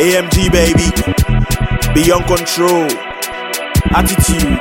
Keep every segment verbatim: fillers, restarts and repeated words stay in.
A M G baby, beyond control, attitude,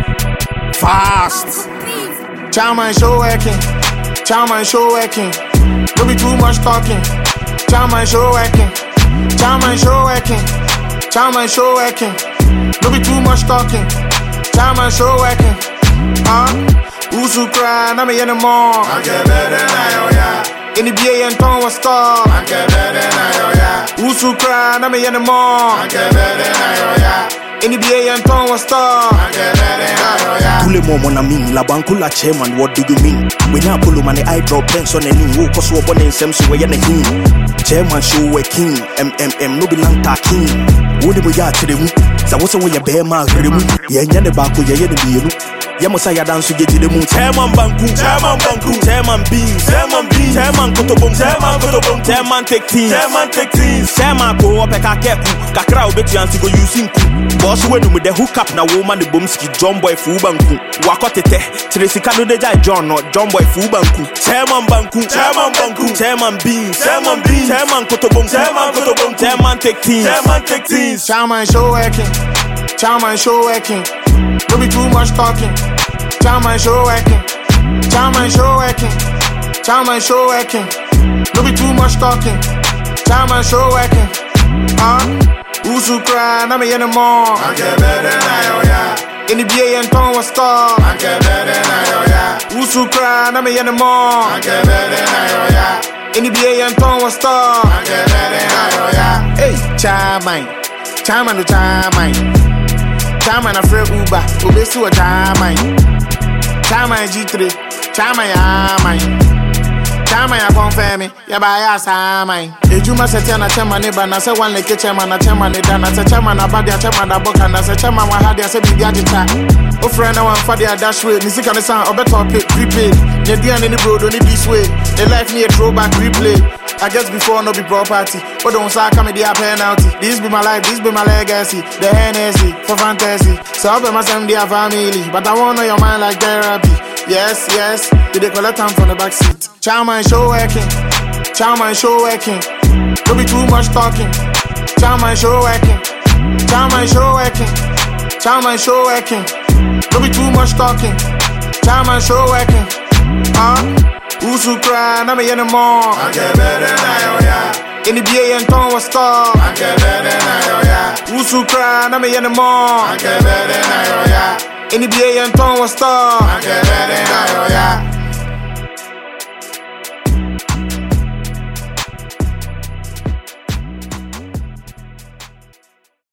fast. Charman show working, Charman show working. Don't be too much talking. Charman show working, Charman show working, Charman show working. Don't be too much talking. Charman show working. Ah, who's who cry? Na me anymore. I get better now, yeah. In the B A and Tom was star. I get better now, yeah. Who's who cry? Na me anymore. I get better now, yeah. In the B A and Tom was star. I get better now, yeah. Kule mo mona mean, la bankula chairman, what do you mean? We na pull man the eye drop pens on any who cause we born in sem so we na him. Chairman show we king, M M M no be lang ta king. Wodi mo ya tire mu. Sa wo so we ya be ma gre mu. Ye nya ne ba ko ye ye de bienu. Ye mo sa ya dance ge tire mu. Chairman banku, chairman banku, chairman beans, chairman beans, chairman kotobom, chairman kotobom, chairman take teams, chairman take teams, chairman go up e ka keku, kakra obetu anti go using ku. Boss we no me the hook up na woman the bomski John boy fu banku. Wakotete, tire sika no de jai John no John boy fu banku. Chairman banku, chairman banku, chairman beans, chairman beans, chairman kotobom, chairman kotobom, chairman take teams, chairman take teams. Charman show working, Charman show working. Don't be too much talking. Charman show working, Charman show working, Charman show working. Don't be too much talking. Charman show working. Ah, who's who cry? Na me anymore. I get better now, yeah. In the B A and Tom was star. I get better now, yeah. Who's who cry? Na me anymore. I get better now, yeah. In the B A and Tom was star. I get better now, yeah. Hey, Charman, Charman, Charman, Charman a free Uber, Obesu a Charman, Charman G three, Charman ya man, Charman ya confirm me, ya ba ya Charman. Ejuma se tia na chairman ne ba na se one leke chairman na chairman ne da na se chairman na ba dia chairman da boka na se chairman wa ha dia se bibia jita. O friend na one for dia dash way, ni sika ne san obeto pay prepaid. Ne dia ne ni bro do ni this way, the life me a throwback replay. I guess before no be property, but don't say come with a penalty. This be my life, this be my legacy. The Hennessy for fantasy. So I be myself their family, but I wanna know your mind like therapy. Yes, yes, did they collect time from the back seat? Charman show working, Charman show working. Don't be too much talking. Charman show working, Charman show working, Charman show working. Don't be too much talking. Charman show working. Ah. Who's who cry? Na me anymore. I get better now, yeah. In the B A and Tom was star. I get better now, yeah. Who's who cry? Na me anymore. I get better now, yeah. In the B A and Tom was star. I get better now, yeah.